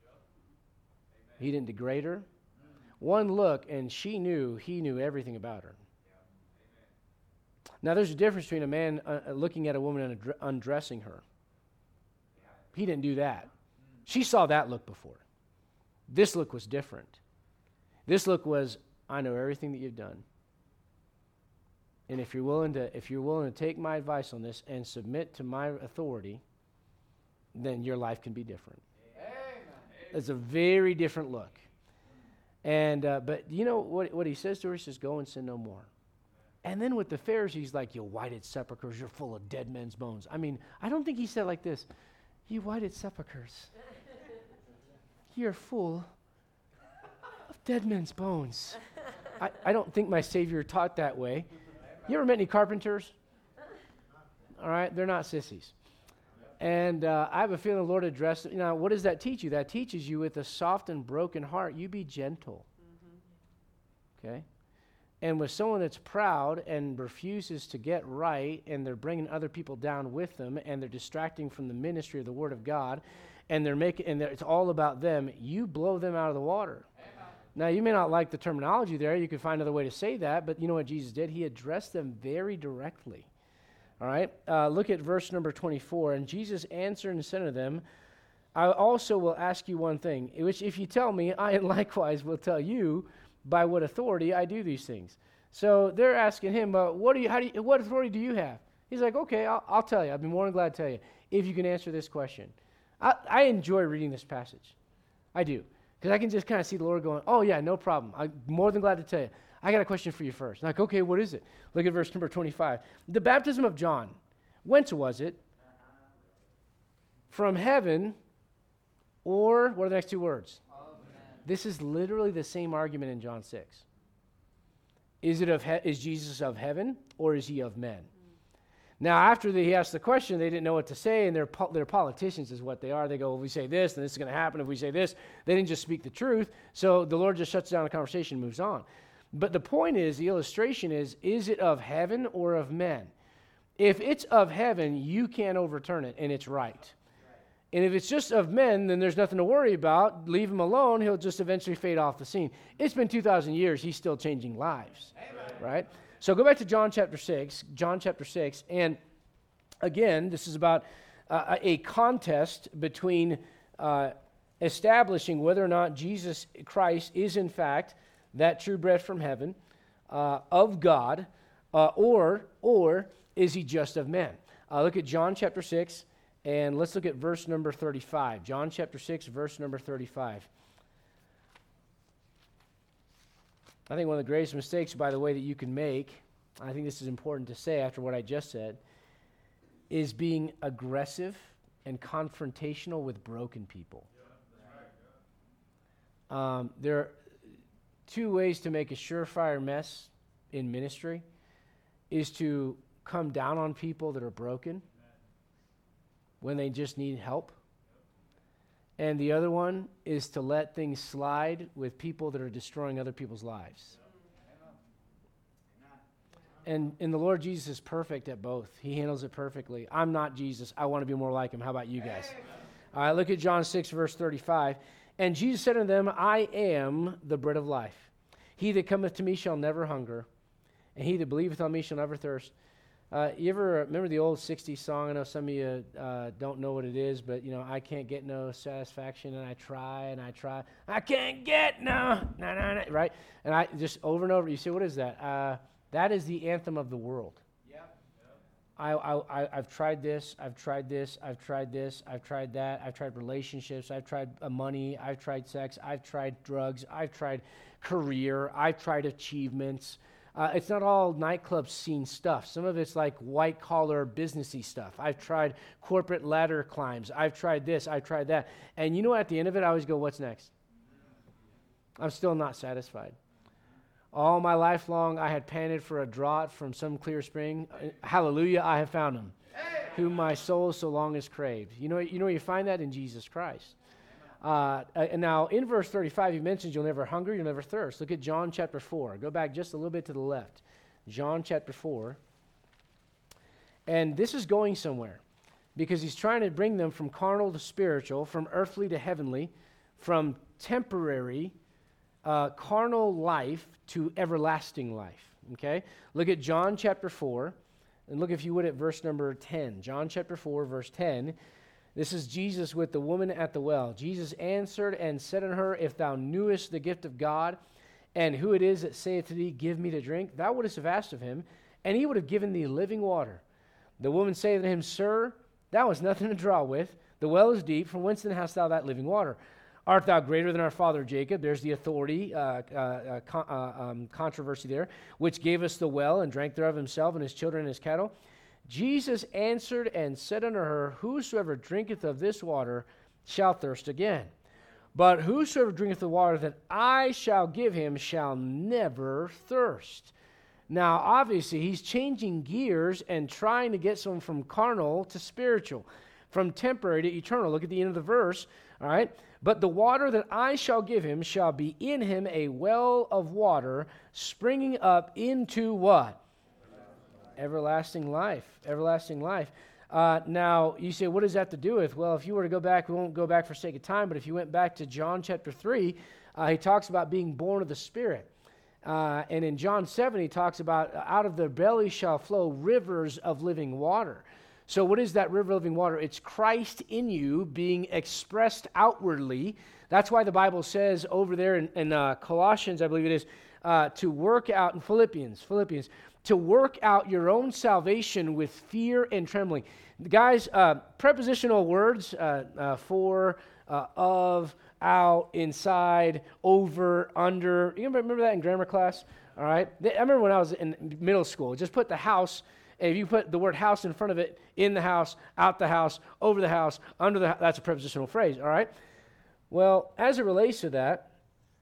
He didn't degrade her. One look, and she knew he knew everything about her. Now, there's a difference between a man uh, looking at a woman and addre- undressing her. He didn't do that. She saw that look before. This look was different. This look was, I know everything that you've done. And if you're willing to, if you're willing to take my advice on this and submit to my authority, then your life can be different. Amen. It's a very different look. And uh, but you know what? What he says to her? He says, "Go and sin no more." And then with the Pharisees, like, "You whited sepulchres, you're full of dead men's bones." I mean, I don't think he said like this. "You whited sepulchres, you're full of dead men's bones." I, I don't think my Savior taught that way. You ever met any carpenters? All right, they're not sissies. And uh, I have a feeling the Lord addressed it. You know, what does that teach you? That teaches you with a soft and broken heart, you be gentle. Mm-hmm. Okay? And with someone that's proud and refuses to get right, and they're bringing other people down with them, and they're distracting from the ministry of the Word of God, and they're making, and they're, it's all about them, you blow them out of the water. Now, you may not like the terminology there. You could find another way to say that, but you know what Jesus did? He addressed them very directly. All right? Uh, look at verse number twenty-four. And Jesus answered and said to them, I also will ask you one thing, which if you tell me, I likewise will tell you by what authority I do these things. So they're asking him, uh, what do you, how do you, what authority do you have? He's like, okay, I'll, I'll tell you. I'd be more than glad to tell you if you can answer this question. I, I enjoy reading this passage. I do. Because I can just kind of see the Lord going, oh, yeah, no problem. I'm more than glad to tell you. I got a question for you first. I'm like, okay, what is it? Look at verse number twenty-five. The baptism of John, whence was it? From heaven, or what are the next two words? This is literally the same argument in John six. Is it of he- is Jesus of heaven, or is he of men? Now, after the, he asked the question, they didn't know what to say, and they're, po- they're politicians is what they are. They go, well, if we say this, then this is going to happen. If we say this, they didn't just speak the truth. So the Lord just shuts down the conversation and moves on. But the point is, the illustration is, is it of heaven or of men? If it's of heaven, you can't overturn it, and it's right. And if it's just of men, then there's nothing to worry about. Leave him alone. He'll just eventually fade off the scene. It's been two thousand years. He's still changing lives. Amen. Right? So go back to John chapter six. John chapter six. And again, this is about uh, a contest between uh, establishing whether or not Jesus Christ is in fact that true bread from heaven, uh, of God, uh, or, or is he just of men? Uh, look at John chapter six. And let's look at verse number thirty-five. John chapter six, verse number thirty-five. I think one of the greatest mistakes, by the way, that you can make, I think this is important to say after what I just said, is being aggressive and confrontational with broken people. Um, there are two ways to make a surefire mess in ministry is to come down on people that are broken when they just need help. And the other one is to let things slide with people that are destroying other people's lives. And, and the Lord Jesus is perfect at both. He handles it perfectly. I'm not Jesus. I want to be more like him. How about you guys? All right, look at John six, verse thirty-five. And Jesus said unto them, I am the bread of life. He that cometh to me shall never hunger, and he that believeth on me shall never thirst. Uh, you ever remember the old sixties song? I know some of you uh, don't know what it is, but, you know, I can't get no satisfaction, and I try, and I try. I can't get no, no, no, no, right? And I just over and over, you say, what is that? Uh, that is the anthem of the world. Yep. I, I, I, I've tried this, I've tried this, I've tried this, I've tried that, I've tried relationships, I've tried uh, money, I've tried sex, I've tried drugs, I've tried career, I've tried achievements. Uh, it's not all nightclub scene stuff. Some of it's like white-collar businessy stuff. I've tried corporate ladder climbs. I've tried this. I've tried that. And you know, at the end of it, I always go, what's next? I'm still not satisfied. All my life long, I had panted for a draught from some clear spring. Hallelujah, I have found him, whom my soul so long has craved. You know, you know, you find that in Jesus Christ. Uh, and now, in verse thirty-five, he mentions you'll never hunger, you'll never thirst. Look at John chapter four. Go back just a little bit to the left. John chapter four. And this is going somewhere because he's trying to bring them from carnal to spiritual, from earthly to heavenly, from temporary uh, carnal life to everlasting life. Okay? Look at John chapter four. And look, if you would, at verse number ten. John chapter four, verse ten. This is Jesus with the woman at the well. Jesus answered and said unto her, if thou knewest the gift of God, and who it is that saith to thee, give me to drink, thou wouldst have asked of him, and he would have given thee living water. The woman saith unto him, Sir, thou hast nothing to draw with. The well is deep. From whence then hast thou that living water? Art thou greater than our father Jacob? There's the authority, uh, uh, uh, con- uh, um, controversy there, which gave us the well and drank thereof himself and his children and his cattle. Jesus answered and said unto her, whosoever drinketh of this water shall thirst again. But whosoever drinketh the water that I shall give him shall never thirst. Now, obviously, he's changing gears and trying to get someone from carnal to spiritual, from temporary to eternal. Look at the end of the verse, all right? But the water that I shall give him shall be in him a well of water springing up into what? Everlasting life, everlasting life. Uh, now, you say, what does that have to do with? Well, if you were to go back, we won't go back for sake of time, but if you went back to John chapter three, uh, he talks about being born of the Spirit. Uh, and in John seven, he talks about, out of the belly shall flow rivers of living water. So what is that river of living water? It's Christ in you being expressed outwardly. That's why the Bible says over there in, in uh, Colossians, I believe it is, uh, to work out, in Philippians, Philippians, to work out your own salvation with fear and trembling. Guys, uh, prepositional words, uh, uh, for, uh, of, out, inside, over, under. You remember that in grammar class? All right. I remember when I was in middle school, just put the house, and if you put the word house in front of it, in the house, out the house, over the house, under the house, that's a prepositional phrase, all right? Well, as it relates to that,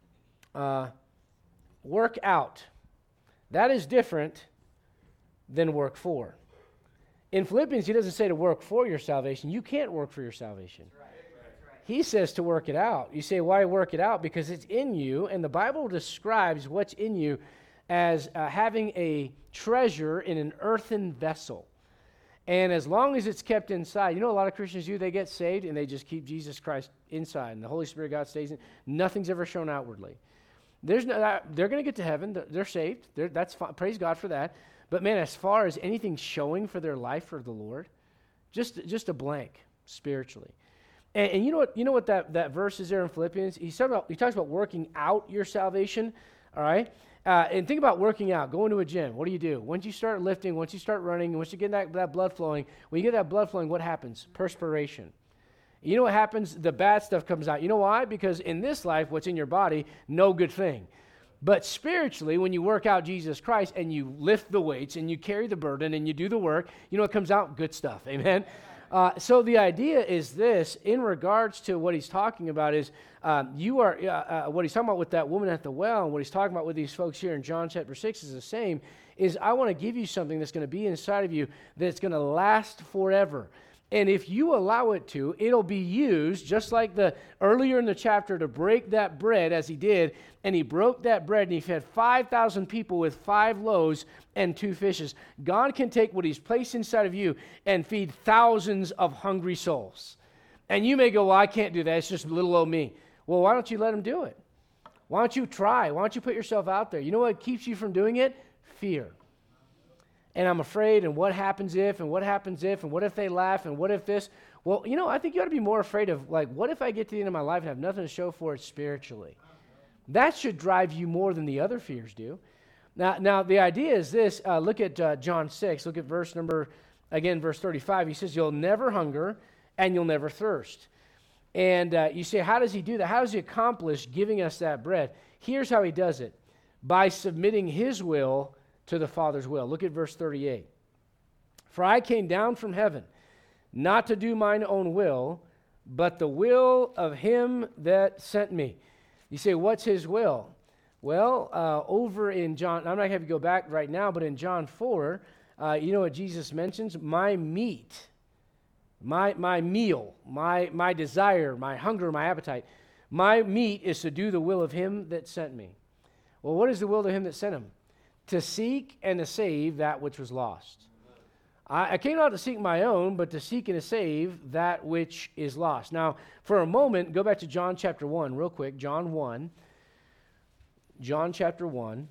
uh, work out. That is different than work for. In Philippians, he doesn't say to work for your salvation. You can't work for your salvation. Right. Right. He says to work it out. You say, why work it out? Because it's in you, and the Bible describes what's in you as uh, having a treasure in an earthen vessel. And as long as it's kept inside, you know a lot of Christians do, they get saved and they just keep Jesus Christ inside, and the Holy Spirit God stays in. Nothing's ever shown outwardly. There's no, uh, they're going to get to heaven. They're, they're saved. They're, that's fine. Praise God for that. But man, as far as anything showing for their life for the Lord, just just a blank spiritually. And, and you know what? You know what that, that verse is there in Philippians. He's talking about. He talks about working out your salvation. All right. Uh, and think about working out, going to a gym. What do you do? Once you start lifting, once you start running, once you get that, that blood flowing, when you get that blood flowing, what happens? Perspiration. You know what happens? The bad stuff comes out. You know why? Because in this life, what's in your body, no good thing. But spiritually, when you work out Jesus Christ and you lift the weights and you carry the burden and you do the work, you know what comes out? Good stuff. Amen? Uh, so the idea is this, in regards to what he's talking about is, um, you are, uh, uh, what he's talking about with that woman at the well, and what he's talking about with these folks here in John chapter six is the same, is I want to give you something that's going to be inside of you that's going to last forever. And if you allow it to, it'll be used, just like the earlier in the chapter, to break that bread as he did. And he broke that bread and he fed five thousand people with five loaves and two fishes. God can take what he's placed inside of you and feed thousands of hungry souls. And you may go, well, I can't do that. It's just little old me. Well, why don't you let him do it? Why don't you try? Why don't you put yourself out there? You know what keeps you from doing it? Fear. And I'm afraid, and what happens if, and what happens if, and what if they laugh, and what if this? Well, you know, I think you ought to be more afraid of, like, what if I get to the end of my life and have nothing to show for it spiritually? That should drive you more than the other fears do. Now, now the idea is this. Uh, look at uh, John six. Look at verse number, again, verse thirty-five. He says, you'll never hunger, and you'll never thirst. And uh, you say, how does he do that? How does he accomplish giving us that bread? Here's how he does it. By submitting his will to the Father's will. Look at verse thirty-eight. For I came down from heaven, not to do mine own will, but the will of him that sent me. You say, what's his will? Well, uh, over in John, I'm not going to have you go back right now, but in John four, uh, you know what Jesus mentions? My meat, my my meal, my my desire, my hunger, my appetite. My meat is to do the will of him that sent me. Well, what is the will of him that sent him? To seek and to save that which was lost. I, I came not to seek my own, but to seek and to save that which is lost. Now, for a moment, go back to John chapter one real quick. John one. John chapter one.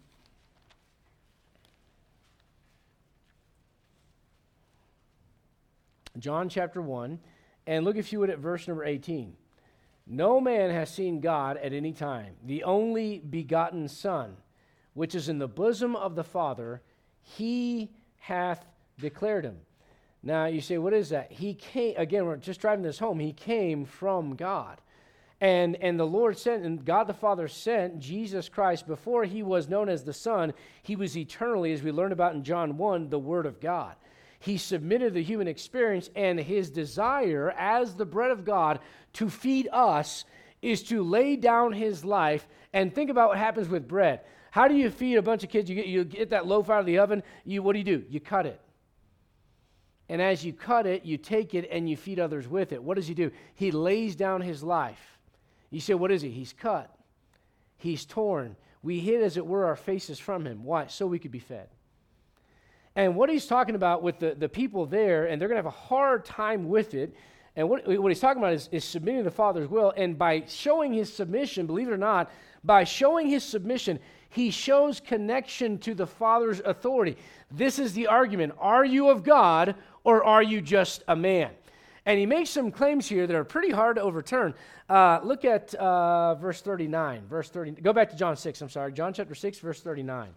John chapter one. And look, if you would, at verse number eighteen. No man has seen God at any time. The only begotten Son, which is in the bosom of the Father, he hath declared him. Now, you say, what is that? He came, again, we're just driving this home, he came from God. And, and the Lord sent, and God the Father sent Jesus Christ. Before he was known as the Son, he was eternally, as we learned about in John one, the Word of God. He submitted the human experience, and his desire as the bread of God to feed us is to lay down his life. And think about what happens with bread. How do you feed a bunch of kids? You get, you get that loaf out of the oven. You, what do you do? You cut it. And as you cut it, you take it and you feed others with it. What does he do? He lays down his life. You say, what is he? He's cut. He's torn. We hid, as it were, our faces from him. Why? So we could be fed. And what he's talking about with the, the people there, and they're going to have a hard time with it, and what, what he's talking about is, is submitting to the Father's will. And by showing his submission, believe it or not, by showing his submission, he shows connection to the Father's authority. This is the argument. Are you of God, or are you just a man? And he makes some claims here that are pretty hard to overturn. Uh, look at uh, verse thirty-nine. Verse thirty. Go back to John six, I'm sorry. John chapter six, verse thirty-nine.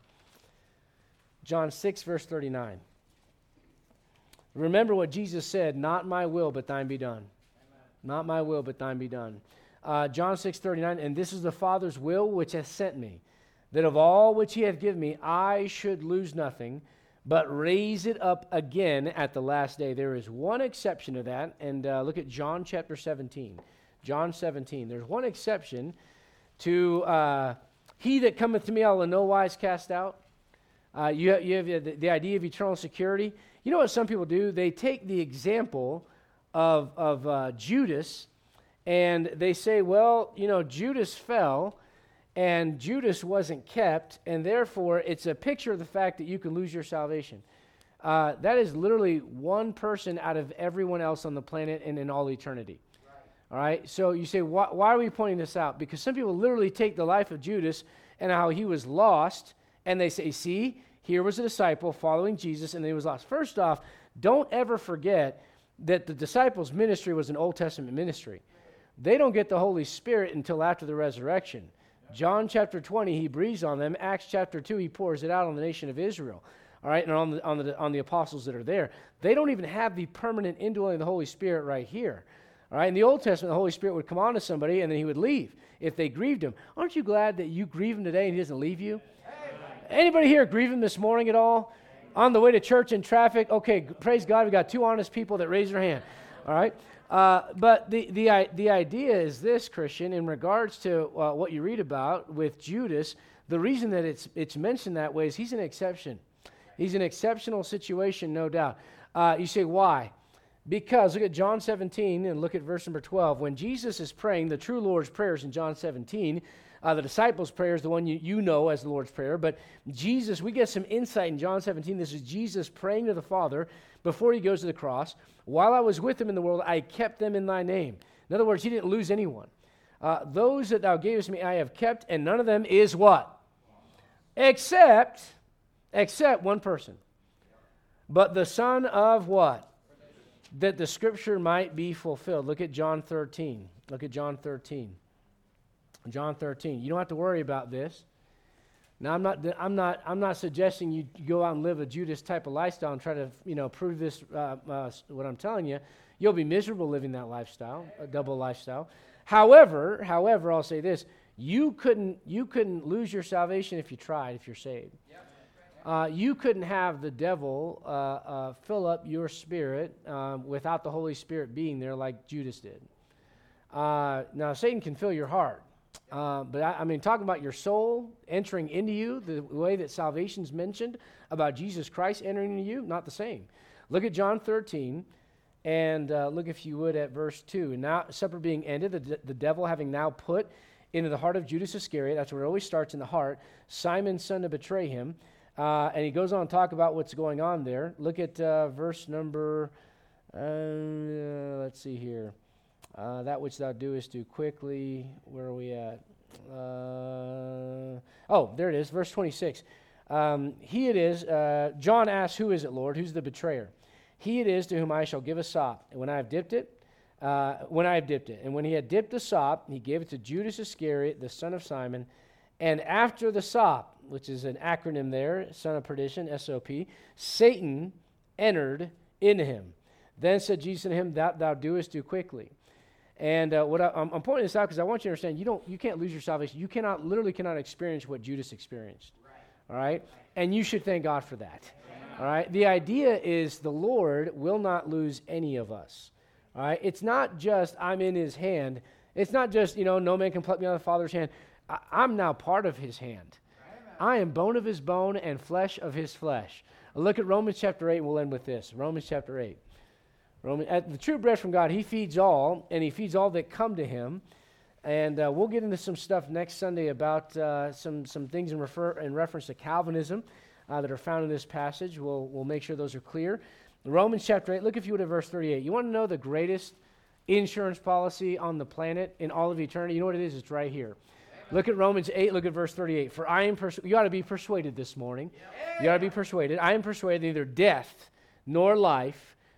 John six, verse thirty-nine. Remember what Jesus said, not my will, but thine be done. Amen. Not my will, but thine be done. Uh, John six, thirty-nine, and this is the Father's will which hath sent me, that of all which he hath given me, I should lose nothing, but raise it up again at the last day. There is one exception to that, and uh, look at John chapter seventeen. John seventeen. There's one exception to uh, he that cometh to me I will in no wise cast out. Uh, you have, you have the, the idea of eternal security. You know what some people do? They take the example of, of uh, Judas, and they say, well, you know, Judas fell, and Judas wasn't kept, and therefore it's a picture of the fact that you can lose your salvation. Uh, that is literally one person out of everyone else on the planet and in all eternity. Right. All right? So you say, why, why are we pointing this out? Because some people literally take the life of Judas and how he was lost, and they say, see, here was a disciple following Jesus, and he was lost. First off, don't ever forget that the disciples' ministry was an Old Testament ministry. They don't get the Holy Spirit until after the resurrection. John chapter twenty, he breathes on them. Acts chapter two, he pours it out on the nation of Israel. All right, and on the, on the, on the apostles that are there. They don't even have the permanent indwelling of the Holy Spirit right here. All right, in the Old Testament, the Holy Spirit would come on to somebody, and then he would leave if they grieved him. Aren't you glad that you grieve him today and he doesn't leave you? Anybody here grieve him this morning at all? On the way to church in traffic? Okay, praise God, we got two honest people that raised their hand. All right? Uh, but the, the, the idea is this, Christian, in regards to uh, what you read about with Judas, the reason that it's, it's mentioned that way is he's an exception. He's an exceptional situation, no doubt. Uh, you say, why? Because look at John seventeen and look at verse number twelve. When Jesus is praying, the true Lord's prayers in John seventeen, Uh, the disciples' prayer is the one you, you know as the Lord's Prayer. But Jesus, we get some insight in John seventeen. This is Jesus praying to the Father before he goes to the cross. While I was with them in the world, I kept them in thy name. In other words, he didn't lose anyone. Uh, those that thou gavest me I have kept, and none of them is what? Except, except one person. But the son of what? That the scripture might be fulfilled. Look at John thirteen. Look at John thirteen. John thirteen. You don't have to worry about this. Now, I'm not. I'm not. I'm not suggesting you go out and live a Judas type of lifestyle and try to, you know, prove this. Uh, uh, what I'm telling you, you'll be miserable living that lifestyle, a double lifestyle. However, however, I'll say this: you couldn't. You couldn't lose your salvation if you tried. If you're saved, uh, you couldn't have the devil uh, uh, fill up your spirit um, without the Holy Spirit being there, like Judas did. Uh, now, Satan can fill your heart. Uh, but I, I mean, talking about your soul entering into you, the way that salvation's mentioned about Jesus Christ entering into you, not the same. Look at John thirteen, and uh, look, if you would, at verse two. And now, supper being ended, the, the devil having now put into the heart of Judas Iscariot, that's where it always starts, in the heart, Simon's son to betray him. Uh, and he goes on to talk about what's going on there. Look at uh, verse number, uh, let's see here. Uh, that which thou doest, do quickly. Where are we at? Uh, oh, there it is, verse twenty-six. Um, he it is, uh, John asks, who is it, Lord? Who's the betrayer? He it is to whom I shall give a sop. And when I have dipped it, uh, when I have dipped it. And when he had dipped the sop, he gave it to Judas Iscariot, the son of Simon. And after the sop, which is an acronym there, son of perdition, S O P, Satan entered into him. Then said Jesus unto him, that thou doest, do quickly. And uh, what I, I'm, I'm pointing this out because I want you to understand, you don't, you can't lose your salvation. You cannot, literally cannot experience what Judas experienced. Right. All right? And you should thank God for that. Right. All right? The idea is the Lord will not lose any of us. All right? It's not just I'm in his hand. It's not just, you know, no man can pluck me out of the Father's hand. I, I'm now part of his hand. Right. I am bone of his bone and flesh of his flesh. Look at Romans chapter eight, and we'll end with this. Romans chapter eight. Roman, at the true bread from God, he feeds all, and he feeds all that come to him. And uh, we'll get into some stuff next Sunday about uh, some some things in refer in reference to Calvinism uh, that are found in this passage. We'll we'll make sure those are clear. Romans chapter eight. Look, if you would, at verse thirty-eight. You want to know the greatest insurance policy on the planet in all of eternity? You know what it is? It's right here. Look at Romans eight. Look at verse thirty-eight. For I am persu- you ought to be persuaded this morning. You ought to be persuaded. I am persuaded neither death nor life,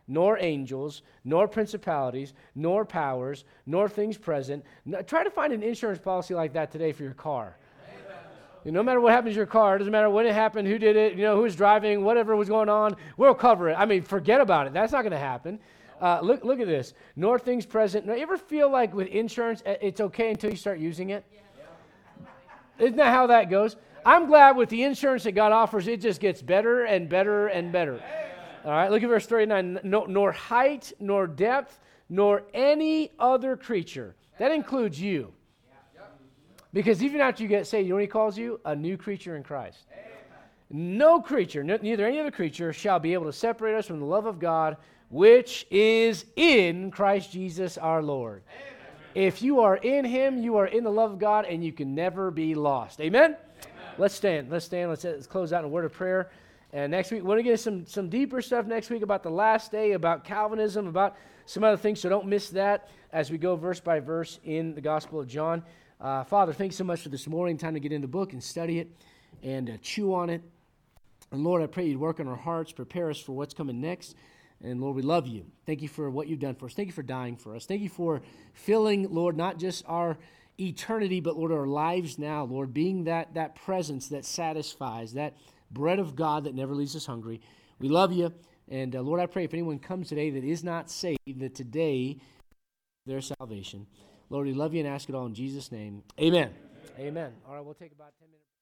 nor angels, nor principalities, nor powers, nor things present. No, try to find an insurance policy like that today for your car. No matter what happens to your car, it doesn't matter when it happened, who did it, you know, who was driving, whatever was going on, we'll cover it. I mean, forget about it. That's not going to happen. Uh, look, look at this. Nor things present. Now, you ever feel like with insurance, it's okay until you start using it? Yeah. Isn't that how that goes? I'm glad with the insurance that God offers, it just gets better and better and better. All right, look at verse thirty-nine. No, nor height, nor depth, nor any other creature. That includes you. Because even after you get saved, you know what he calls you? A new creature in Christ. Amen. No creature, no, neither any other creature, shall be able to separate us from the love of God, which is in Christ Jesus our Lord. Amen. If you are in him, you are in the love of God, and you can never be lost. Amen? Amen. Let's stand. Let's stand. Let's, let's close out in a word of prayer. And next week, we're going to get some, some deeper stuff next week about the last day, about Calvinism, about some other things, so don't miss that as we go verse by verse in the Gospel of John. Uh, Father, thanks so much for this morning, time to get in the book and study it and uh, chew on it. And Lord, I pray you'd work on our hearts, prepare us for what's coming next. And Lord, we love you. Thank you for what you've done for us. Thank you for dying for us. Thank you for filling, Lord, not just our eternity, but Lord, our lives now, Lord, being that, that presence that satisfies, that bread of God that never leaves us hungry. We love you. And uh, Lord, I pray if anyone comes today that is not saved, that today their salvation. Lord, we love you and ask it all in Jesus' name. Amen. Amen. Amen. All right, we'll take about ten minutes.